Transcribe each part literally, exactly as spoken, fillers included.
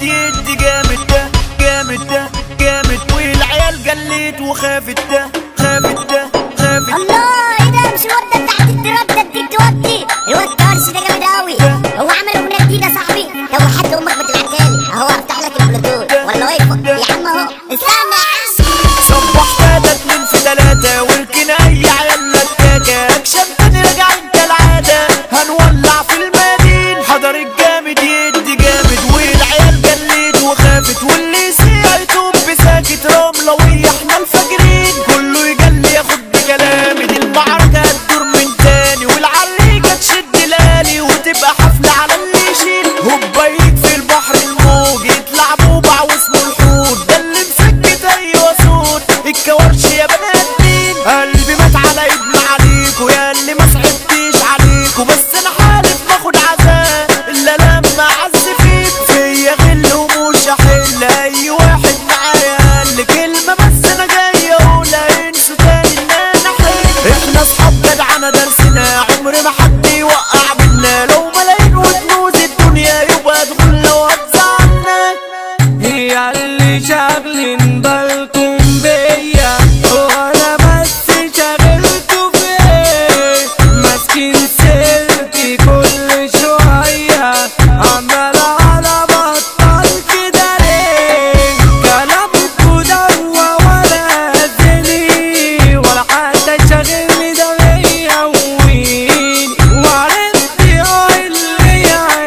الجامد يدي جامد ده جامد ده جامد، والعيال جليت وخافت ده خافت ده خافت. الله ايه ده؟ مش الواد ده بتاعت التراب ده؟ دي توطي الواد طرش ده جامد قوي. هو عمل اغنيه جديده صاحبي؟ طب وحد امك ما تبعتها لي اهو، افتح لك البلوتوث ولا وايفاي يا عم اهو. استنى يا عم. صبحتها ده اتنين في تلاته والكنايه عيال لكاكه، اكشن تاني راجع انت العاده، هنولع في المدينه. حضر الجامد يدي جامد والعيال جليت وخافت، واللي يسيع يتوب بساكت رملويه احنا الفاجرين. كله يجلي ياخد بكلامي، دي المعركه هتدور من تاني، والعريجه تشد لالي وتبقى حفله على اللي يشيل. هوبا يكفي البحر الموج يطلع بوبع واسمه الحوت، ده اللي مسكت ايوه صوت الكورش يا بنات مين. قلبي مات على ابن عليكوا يا اللي ما صعبتيش عليكوا، بس انا حالف باخد عذاب الا لما اعز فيك. فيا غل ومش هحل اي واحد معايا قال كلمه، بس انا جاي اقولها انسوا تاني ان انا حل. احنا اصحاب جدعانه درسنا عمر ما حد يوقع بينا، لو ملايين وكنوز الدنيا يبقى تقول لو هتزعلنا. هي اللي شاغلين بالكم بيا وانا بس شغلته بيه، ماسكين سيرتي كل شويه عمال على بطل كده ليه. كلامكوا دوا ولا زني ولا حتى شاغلني ده بيهويني، وعرفت اه اللي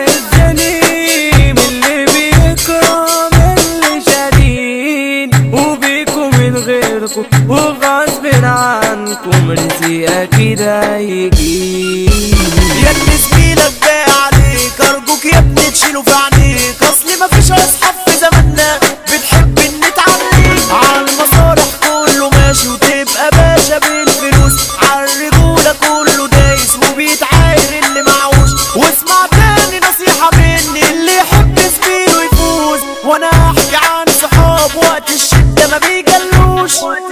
يعزني من اللي بيكره من اللي شارين، وبيكم من غيركم وغصب عنكم رزقي اكيد هيجي. يا ابني زميلك باقي عليك ارجوك يا ابني تشيله في عينيك، اصل مفيش اصحاب في زماننا بتحب ان تعليك. عالمصالح كله ماشي وتبقى باشا بالفلوس، عالرجوله كله دايس وبيتعاير اللي معوش. واسمع تاني نصيحه مني، اللي يحب زميله يفوز. وانا احكي عن صحاب وقت الشده ما بيجلوش،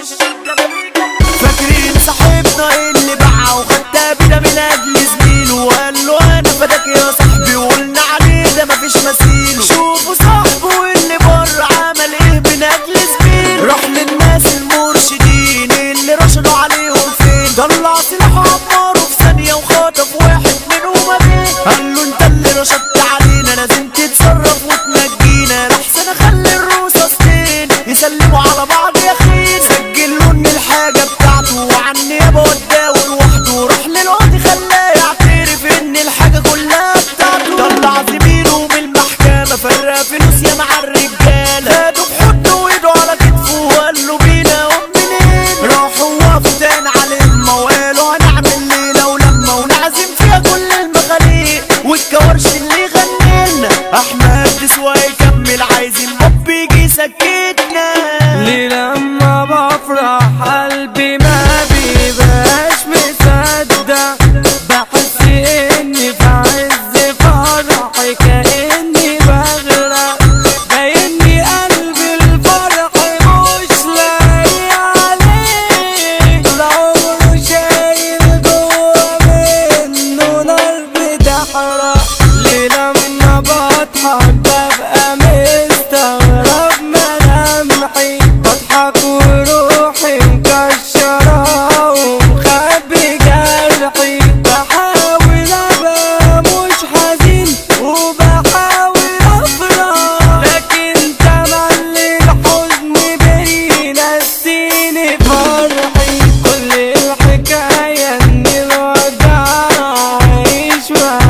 فاكرين صاحبنا اللي باعه وخدها بينا من اجل زميله، وقال له انا فداك يا صاحبي وقلنا عليه ده مفيش مثيله. شوفوا صاحبه اللي بره عمل ايه من اجل زميله، راح للناس المرشدين اللي رشدوا عليهم فين، طلع سلاحه عماره في ثانيه وخطف واحد منهم ابيه. قال له انت اللي رشدت علينا لازم تتصرف وتنجينا، لحسن اخلي الرصاصتين يسلموا على بعض يا خين. سجل له ان الحاجه بتاعته وعن النيابه وداه لوحده، راح للقاضي خلاه يعترف ان الحاجه كلها بتاعته. طلع زميله من المحكمه فرق فلوس يا مع الرجاله، خدوا بحضنه وايده على كتفه وقال له بينا ومنين. راحوا وقفوا تاني على الامه وقالوا هنعمل ليله ولما ونعزم فيها كل المخاليق والكورش اللي غنينا. احمد سوا يكمل عايزين بوب يجي يسكتنا. ليه لما بفرح قلبي ما بيبقاش مصدق، بحس اني في عز فرحي كاني بغرق، بايني قلبي الفرح مش لاقي عليه، طول عمره شايل جوا منه نار بتحرق. ليه لما بضحك ببقى مستغرب ملامحي، بضحك وروحي مكشرة ومخبي جرحي، بحاول ابقى مش حزين وبحاول افرح، لكن تملي الحزن بينسيني فرحي. كل الحكاية ان الوجع عايش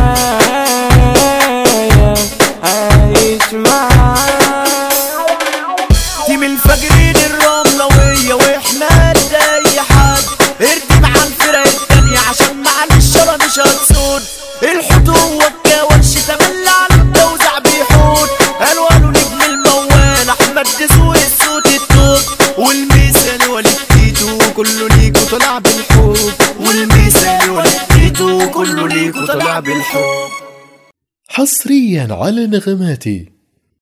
معايا عايش معايا. دي من الفجرين الرملويه واحنا قد اي حد، اردم عن الفرق التانيه عشان معلش انا مش هتصون. الحوت هو الكاوش تملى على التوزع بيحوت، قالوا قالوا نجم الموال احمد دسوق الصوت التوب، والميسان وليد تيتو كله ليكوا طلع بالحب، والميسان وليد تيتو كله ليكوا طلع بالحب. حصريا على نغماتي.